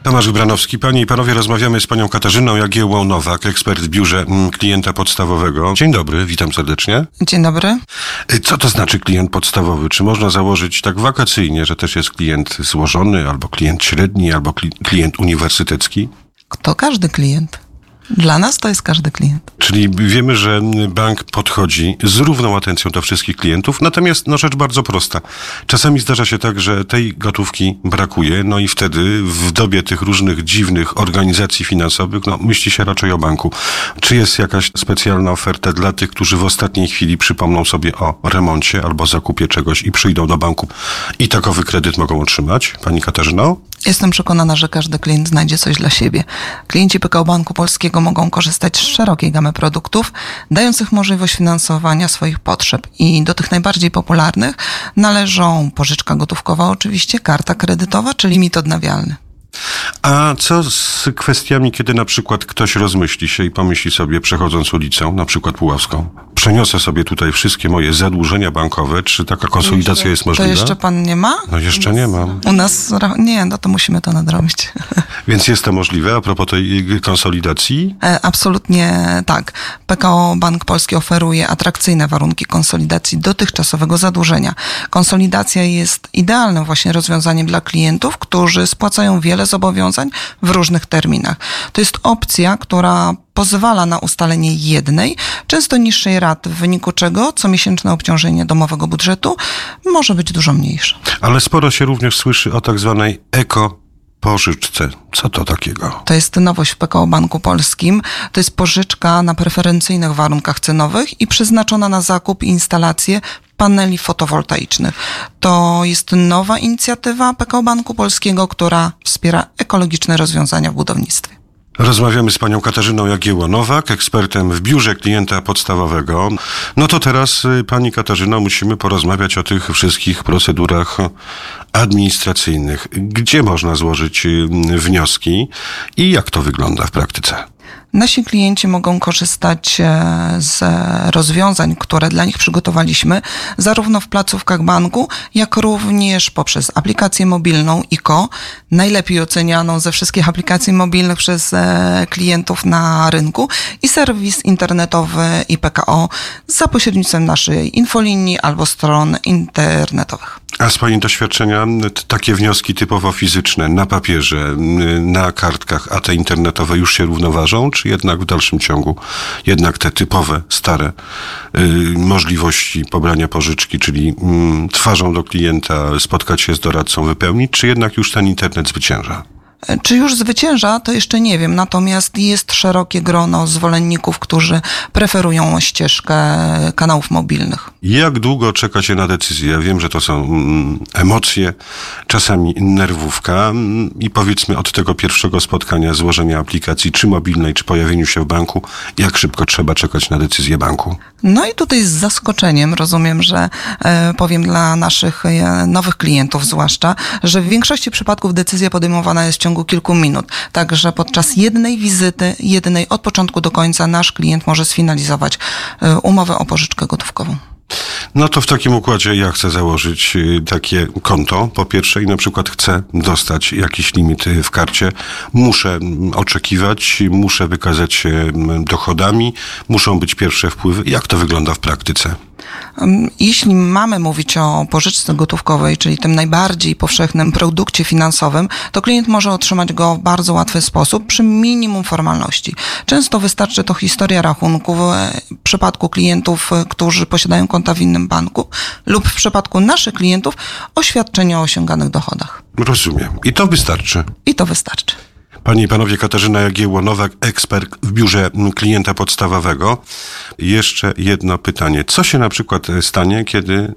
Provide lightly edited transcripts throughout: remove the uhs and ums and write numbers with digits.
Tomasz Grbranowski. Panie i panowie, rozmawiamy z panią Katarzyną Jagiełłą-Nowak, ekspert w biurze klienta podstawowego. Dzień dobry, witam serdecznie. Dzień dobry. Co to znaczy klient podstawowy? Czy można założyć tak wakacyjnie, że też jest klient złożony, albo klient średni, albo klient uniwersytecki? To każdy klient. Dla nas to jest każdy klient. Czyli wiemy, że bank podchodzi z równą atencją do wszystkich klientów, natomiast rzecz bardzo prosta. Czasami zdarza się tak, że tej gotówki brakuje, i wtedy w dobie tych różnych dziwnych organizacji finansowych, myśli się raczej o banku. Czy jest jakaś specjalna oferta dla tych, którzy w ostatniej chwili przypomną sobie o remoncie albo zakupie czegoś i przyjdą do banku i takowy kredyt mogą otrzymać? Pani Katarzyno? Jestem przekonana, że każdy klient znajdzie coś dla siebie. Klienci PKO Banku Polskiego mogą korzystać z szerokiej gamy produktów, dających możliwość finansowania swoich potrzeb. I do tych najbardziej popularnych należą pożyczka gotówkowa oczywiście, karta kredytowa czy limit odnawialny. A co z kwestiami, kiedy na przykład ktoś rozmyśli się i pomyśli sobie, przechodząc ulicą, na przykład Puławską, przeniosę sobie tutaj wszystkie moje zadłużenia bankowe, czy taka konsolidacja jest możliwa? To jeszcze pan nie ma? Jeszcze nie mam. U nas nie, to musimy to nadrobić. Więc jest to możliwe a propos tej konsolidacji? Absolutnie tak. PKO Bank Polski oferuje atrakcyjne warunki konsolidacji dotychczasowego zadłużenia. Konsolidacja jest idealnym właśnie rozwiązaniem dla klientów, którzy spłacają wiele zobowiązań w różnych terminach. To jest opcja, która pozwala na ustalenie jednej, często niższej raty, w wyniku czego comiesięczne obciążenie domowego budżetu może być dużo mniejsze. Ale sporo się również słyszy o tak zwanej pożyczce. Co to takiego? To jest nowość w PKO Banku Polskim. To jest pożyczka na preferencyjnych warunkach cenowych i przeznaczona na zakup i instalację paneli fotowoltaicznych. To jest nowa inicjatywa PKO Banku Polskiego, która wspiera ekologiczne rozwiązania w budownictwie. Rozmawiamy z panią Katarzyną Jagiełłą-Nowak, ekspertem w biurze klienta podstawowego. To teraz, pani Katarzyno, musimy porozmawiać o tych wszystkich procedurach administracyjnych. Gdzie można złożyć wnioski i jak to wygląda w praktyce? Nasi klienci mogą korzystać z rozwiązań, które dla nich przygotowaliśmy, zarówno w placówkach banku, jak również poprzez aplikację mobilną IKO, najlepiej ocenianą ze wszystkich aplikacji mobilnych przez klientów na rynku, i serwis internetowy IPKO za pośrednictwem naszej infolinii albo stron internetowych. A z pani doświadczenia takie wnioski typowo fizyczne, na papierze, na kartkach, a te internetowe już się równoważą, czy jednak w dalszym ciągu jednak te typowe, stare możliwości pobrania pożyczki, czyli twarzą do klienta, spotkać się z doradcą, wypełnić, czy jednak już ten internet zwycięża? Czy już zwycięża, to jeszcze nie wiem, natomiast jest szerokie grono zwolenników, którzy preferują ścieżkę kanałów mobilnych. Jak długo czeka się na decyzję? Ja wiem, że to są emocje, czasami nerwówka i powiedzmy od tego pierwszego spotkania, złożenia aplikacji, czy mobilnej, czy pojawieniu się w banku, jak szybko trzeba czekać na decyzję banku? I tutaj z zaskoczeniem rozumiem, że powiem dla naszych nowych klientów zwłaszcza, że w większości przypadków decyzja podejmowana jest w ciągu kilku minut. Także podczas jednej wizyty, od początku do końca, nasz klient może sfinalizować umowę o pożyczkę gotówkową. To w takim układzie ja chcę założyć takie konto, po pierwsze, i na przykład chcę dostać jakiś limit w karcie. Muszę oczekiwać, muszę wykazać się dochodami, muszą być pierwsze wpływy. Jak to wygląda w praktyce? Jeśli mamy mówić o pożyczce gotówkowej, czyli tym najbardziej powszechnym produkcie finansowym, to klient może otrzymać go w bardzo łatwy sposób przy minimum formalności. Często wystarczy to historia rachunku w przypadku klientów, którzy posiadają konta w innym banku, lub w przypadku naszych klientów oświadczenie o osiąganych dochodach. Rozumiem. I to wystarczy? I to wystarczy. Panie i panowie, Katarzyna Jagiełła-Nowak, ekspert w biurze klienta podstawowego. Jeszcze jedno pytanie. Co się na przykład stanie, kiedy,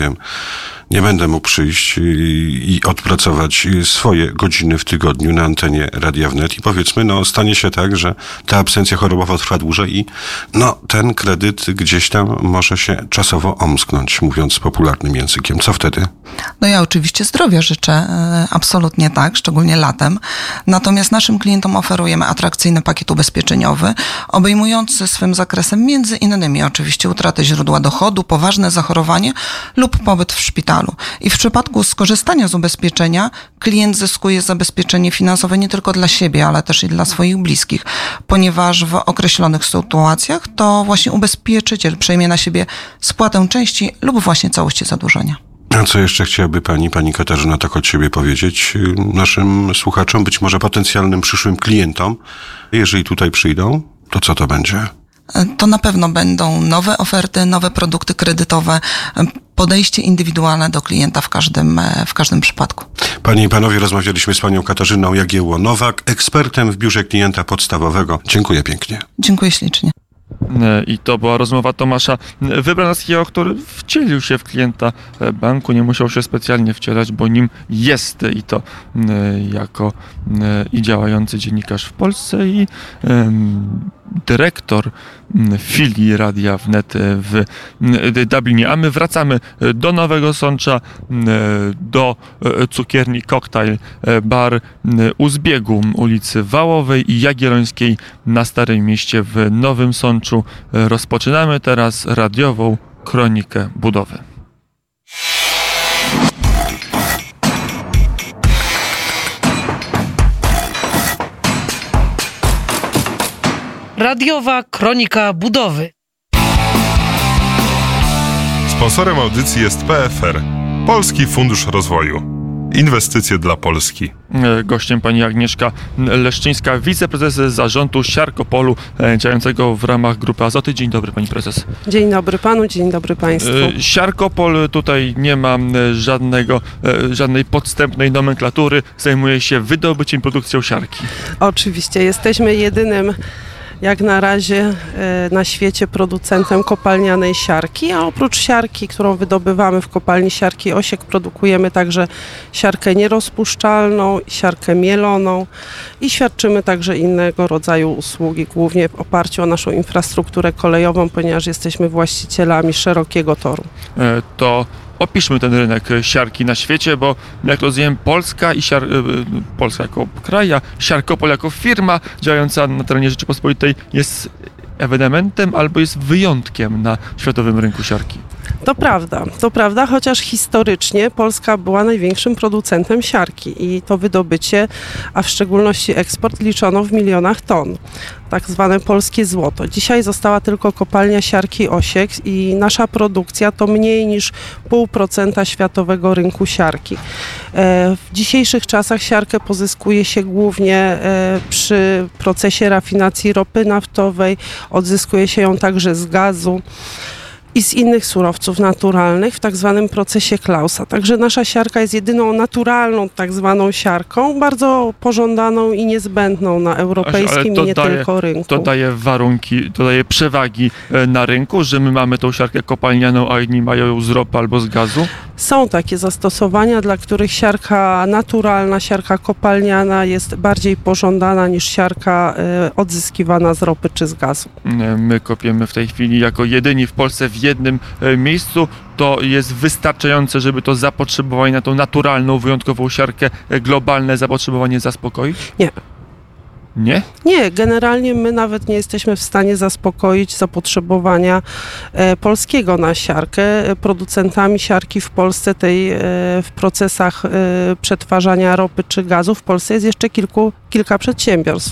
nie będę mógł przyjść i odpracować swoje godziny w tygodniu na antenie Radia Wnet i powiedzmy, stanie się tak, że ta absencja chorobowa trwa dłużej i ten kredyt gdzieś tam może się czasowo omsknąć, mówiąc popularnym językiem. Co wtedy? Ja oczywiście zdrowia życzę, absolutnie tak, szczególnie latem. Natomiast naszym klientom oferujemy atrakcyjny pakiet ubezpieczeniowy, obejmujący swym zakresem między innymi oczywiście utratę źródła dochodu, poważne zachorowanie lub pobyt w szpitalu. szpitalu. I w przypadku skorzystania z ubezpieczenia klient zyskuje zabezpieczenie finansowe nie tylko dla siebie, ale też i dla swoich bliskich, ponieważ w określonych sytuacjach to właśnie ubezpieczyciel przejmie na siebie spłatę części lub właśnie całości zadłużenia. A co jeszcze chciałaby pani Katarzyna tak od siebie powiedzieć naszym słuchaczom, być może potencjalnym przyszłym klientom, jeżeli tutaj przyjdą, to co to będzie? To na pewno będą nowe oferty, nowe produkty kredytowe, podejście indywidualne do klienta w każdym przypadku. Panie i panowie, rozmawialiśmy z panią Katarzyną Jagiełło-Nowak, ekspertem w biurze klienta podstawowego. Dziękuję pięknie. Dziękuję ślicznie. I to była rozmowa Tomasza Wybranowskiego, który wcielił się w klienta banku, nie musiał się specjalnie wcielać, bo nim jest i to jako i działający dziennikarz w Polsce i dyrektor filii Radia Wnet w Dublinie. A my wracamy do Nowego Sącza, do cukierni Cocktail Bar u zbiegu ulicy Wałowej i Jagiellońskiej na Starym Mieście w Nowym Sączu. Rozpoczynamy teraz radiową kronikę budowy. Radiowa kronika budowy. Sponsorem audycji jest PFR, Polski Fundusz Rozwoju. Inwestycje dla Polski. Gościem pani Agnieszka Leszczyńska, wiceprezes zarządu Siarkopolu działającego w ramach Grupy Azoty. Dzień dobry pani prezes. Dzień dobry panu, dzień dobry państwu. Siarkopol tutaj nie ma żadnej podstępnej nomenklatury, zajmuje się wydobyciem, produkcją siarki. Oczywiście, jesteśmy jedynym jak na razie na świecie producentem kopalnianej siarki, a oprócz siarki, którą wydobywamy w kopalni siarki Osiek, produkujemy także siarkę nierozpuszczalną, siarkę mieloną i świadczymy także innego rodzaju usługi, głównie w oparciu o naszą infrastrukturę kolejową, ponieważ jesteśmy właścicielami szerokiego toru. To opiszmy ten rynek siarki na świecie, bo jak rozumiem, Polska jako kraj, a Siarkopol jako firma działająca na terenie Rzeczypospolitej jest ewenementem albo jest wyjątkiem na światowym rynku siarki. To prawda, chociaż historycznie Polska była największym producentem siarki i to wydobycie, a w szczególności eksport liczono w milionach ton. Tak zwane polskie złoto. Dzisiaj została tylko kopalnia siarki Osiek i nasza produkcja to mniej niż 0,5% światowego rynku siarki. W dzisiejszych czasach siarkę pozyskuje się głównie przy procesie rafinacji ropy naftowej, odzyskuje się ją także z gazu i z innych surowców naturalnych w tak zwanym procesie Clausa. Także nasza siarka jest jedyną naturalną tak zwaną siarką, bardzo pożądaną i niezbędną na europejskim i nie tylko rynku. To daje warunki, to daje przewagi na rynku, że my mamy tą siarkę kopalnianą, a inni mają ją z ropy albo z gazu? Są takie zastosowania, dla których siarka naturalna, siarka kopalniana jest bardziej pożądana niż siarka odzyskiwana z ropy czy z gazu. My kopiemy w tej chwili jako jedyni w Polsce w jednym miejscu. To jest wystarczające, żeby to zapotrzebowanie na tą naturalną, wyjątkową siarkę, globalne zapotrzebowanie zaspokoić? Nie. Nie? Nie, generalnie my nawet nie jesteśmy w stanie zaspokoić zapotrzebowania polskiego na siarkę. Producentami siarki w Polsce, w procesach przetwarzania ropy czy gazu w Polsce jest jeszcze kilka przedsiębiorstw.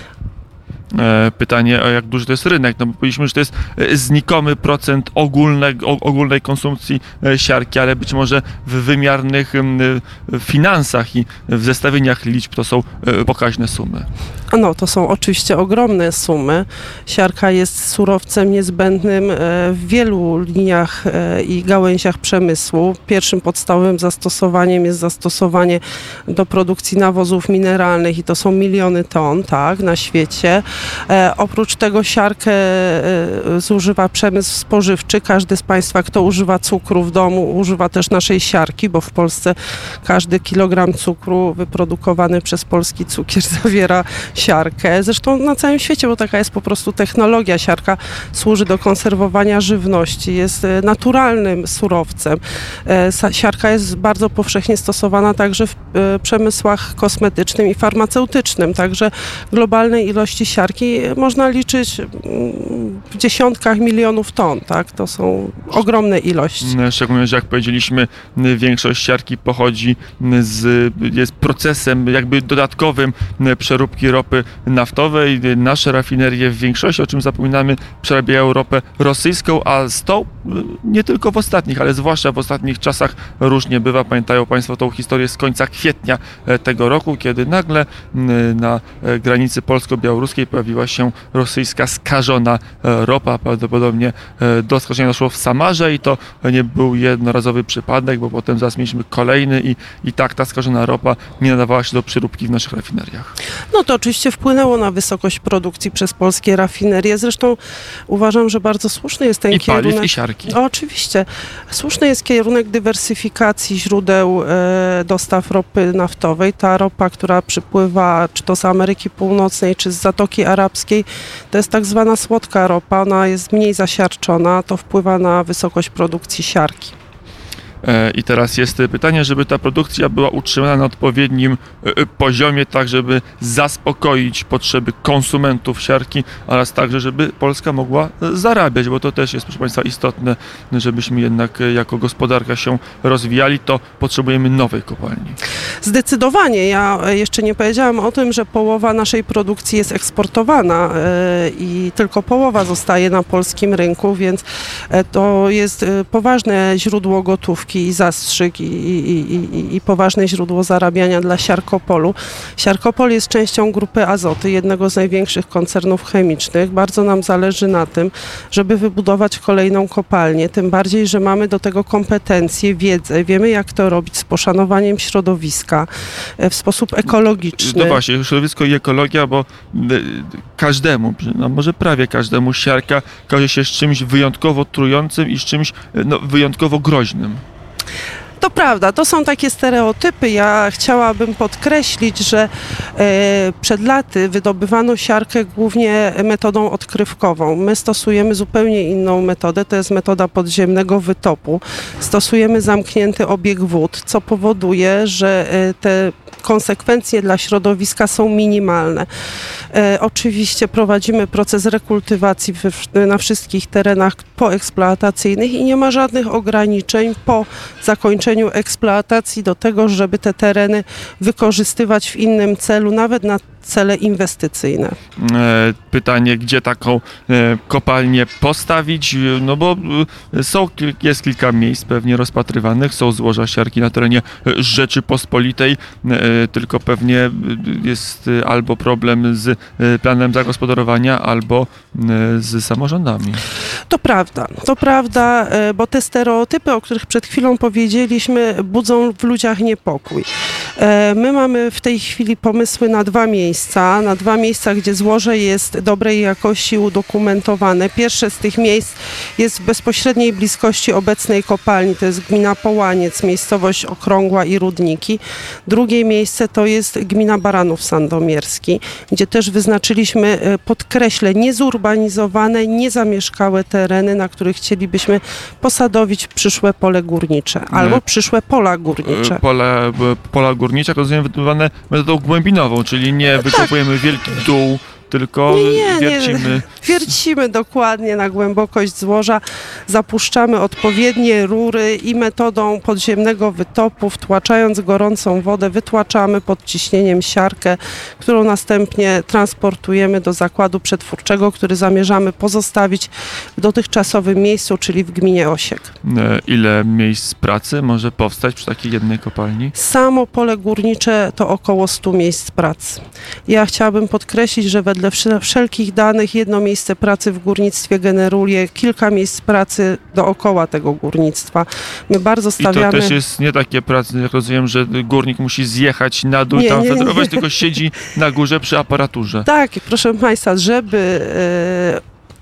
Pytanie, jak duży to jest rynek, no bo powiedzieliśmy, że to jest znikomy procent ogólnej konsumpcji siarki, ale być może w wymiarnych finansach i w zestawieniach liczb to są pokaźne sumy. No, to są oczywiście ogromne sumy. Siarka jest surowcem niezbędnym w wielu liniach i gałęziach przemysłu. Pierwszym podstawowym zastosowaniem jest zastosowanie do produkcji nawozów mineralnych i to są miliony ton, tak, na świecie. Oprócz tego siarkę zużywa przemysł spożywczy. Każdy z Państwa, kto używa cukru w domu, używa też naszej siarki, bo w Polsce każdy kilogram cukru wyprodukowany przez polski cukier zawiera siarkę. Zresztą na całym świecie, bo taka jest po prostu technologia. Siarka służy do konserwowania żywności, jest naturalnym surowcem. Siarka jest bardzo powszechnie stosowana także w przemysłach kosmetycznym i farmaceutycznym. Także globalnej ilości siarki siarki można liczyć w dziesiątkach milionów ton, tak? To są ogromne ilości. Szczególnie, że jak powiedzieliśmy, większość siarki pochodzi jest procesem jakby dodatkowym przeróbki ropy naftowej. Nasze rafinerie w większości, o czym zapominamy, przerabiają ropę rosyjską, a z tą nie tylko w ostatnich, ale zwłaszcza w ostatnich czasach różnie bywa. Pamiętają Państwo tą historię z końca kwietnia tego roku, kiedy nagle na granicy polsko-białoruskiej pojawiła się rosyjska skażona ropa. Prawdopodobnie do skażenia doszło w Samarze i to nie był jednorazowy przypadek, bo potem zaraz mieliśmy kolejny i tak ta skażona ropa nie nadawała się do przeróbki w naszych rafineriach. No to oczywiście wpłynęło na wysokość produkcji przez polskie rafinerie. Zresztą uważam, że bardzo słuszny jest ten kierunek. Paliw, i siarki. Oczywiście. Słuszny jest kierunek dywersyfikacji źródeł dostaw ropy naftowej. Ta ropa, która przypływa czy to z Ameryki Północnej, czy z Zatoki Arabskiej, to jest tak zwana słodka ropa. Ona jest mniej zasiarczona. To wpływa na wysokość produkcji siarki. I teraz jest pytanie, żeby ta produkcja była utrzymana na odpowiednim poziomie, tak żeby zaspokoić potrzeby konsumentów siarki, oraz także, żeby Polska mogła zarabiać, bo to też jest, proszę Państwa, istotne, żebyśmy jednak jako gospodarka się rozwijali, to potrzebujemy nowej kopalni. Zdecydowanie. Ja jeszcze nie powiedziałam o tym, że połowa naszej produkcji jest eksportowana i tylko połowa zostaje na polskim rynku, więc to jest poważne źródło gotówki i zastrzyk i poważne źródło zarabiania dla Siarkopolu. Siarkopol jest częścią Grupy Azoty, jednego z największych koncernów chemicznych. Bardzo nam zależy na tym, żeby wybudować kolejną kopalnię, tym bardziej, że mamy do tego kompetencje, wiedzę, wiemy jak to robić z poszanowaniem środowiska, w sposób ekologiczny. No właśnie, środowisko i ekologia, bo każdemu, no może prawie każdemu siarka kojarzy się z czymś wyjątkowo trującym i z czymś wyjątkowo groźnym. To prawda, to są takie stereotypy. Ja chciałabym podkreślić, że przed laty wydobywano siarkę głównie metodą odkrywkową. My stosujemy zupełnie inną metodę, to jest metoda podziemnego wytopu. Stosujemy zamknięty obieg wód, co powoduje, że te konsekwencje dla środowiska są minimalne. Oczywiście prowadzimy proces rekultywacji na wszystkich terenach poeksploatacyjnych i nie ma żadnych ograniczeń po zakończeniu eksploatacji do tego, żeby te tereny wykorzystywać w innym celu, nawet na cele inwestycyjne. Pytanie, gdzie taką kopalnię postawić, no bo jest kilka miejsc pewnie rozpatrywanych, są złoża siarki na terenie Rzeczypospolitej, tylko pewnie jest albo problem z planem zagospodarowania, albo z samorządami. To prawda, bo te stereotypy, o których przed chwilą powiedzieliśmy, budzą w ludziach niepokój. My mamy w tej chwili pomysły na dwa miejsca, gdzie złoże jest dobrej jakości udokumentowane. Pierwsze z tych miejsc jest w bezpośredniej bliskości obecnej kopalni, to jest gmina Połaniec, miejscowość Okrągła i Rudniki. Drugie miejsce to jest gmina Baranów Sandomierski, gdzie też wyznaczyliśmy, podkreślę, niezurbanizowane, niezamieszkałe tereny, na których chcielibyśmy posadowić przyszłe pole górnicze albo przyszłe pola górnicze. Pola górnicze, jak rozumiem, wydobywane metodą głębinową, czyli nie wykopujemy wielki dół, tylko wiercimy. Wiercimy dokładnie na głębokość złoża, zapuszczamy odpowiednie rury i metodą podziemnego wytopu, wtłaczając gorącą wodę, wytłaczamy pod ciśnieniem siarkę, którą następnie transportujemy do zakładu przetwórczego, który zamierzamy pozostawić w dotychczasowym miejscu, czyli w gminie Osiek. Ile miejsc pracy może powstać przy takiej jednej kopalni? Samo pole górnicze to około 100 miejsc pracy. Ja chciałabym podkreślić, że wedle wszelkich danych jedno miejsce pracy w górnictwie generuje kilka miejsc pracy dookoła tego górnictwa. My bardzo stawiamy... I to też jest nie takie prace, jak rozumiem, że górnik musi zjechać na dół i tam federować, tylko siedzi na górze przy aparaturze. Tak, proszę Państwa, żeby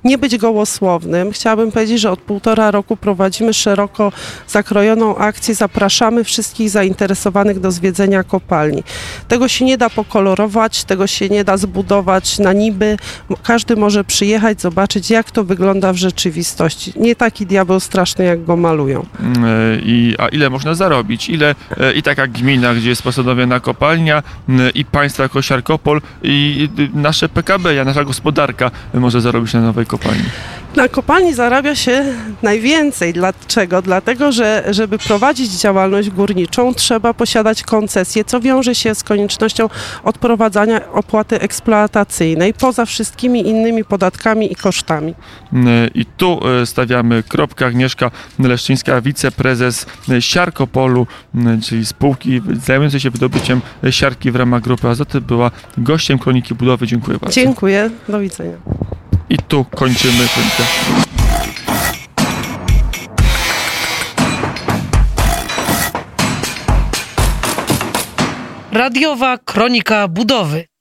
nie być gołosłownym. Chciałabym powiedzieć, że od 1,5 roku prowadzimy szeroko zakrojoną akcję. Zapraszamy wszystkich zainteresowanych do zwiedzenia kopalni. Tego się nie da pokolorować, tego się nie da zbudować na niby. Każdy może przyjechać, zobaczyć, jak to wygląda w rzeczywistości. Nie taki diabeł straszny, jak go malują. A ile można zarobić? Ile i taka gmina, gdzie jest postanowiona kopalnia, i państwo jako Siarkopol, i nasze PKB, nasza gospodarka może zarobić na nowej kopalni? Na kopalni zarabia się najwięcej. Dlaczego? Dlatego, że żeby prowadzić działalność górniczą, trzeba posiadać koncesję, co wiąże się z koniecznością odprowadzania opłaty eksploatacyjnej, poza wszystkimi innymi podatkami i kosztami. I tu stawiamy kropkę. Agnieszka Leszczyńska, wiceprezes Siarkopolu, czyli spółki zajmującej się wydobyciem siarki w ramach Grupy Azoty, była gościem Kroniki Budowy. Dziękuję bardzo. Dziękuję. Do widzenia. I tu kończymy kronikę. Radiowa Kronika Budowy.